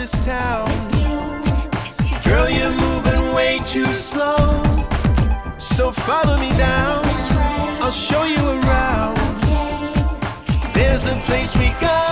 this town. Girl, you're moving way too slow. So follow me down, I'll show you around. There's a place we go.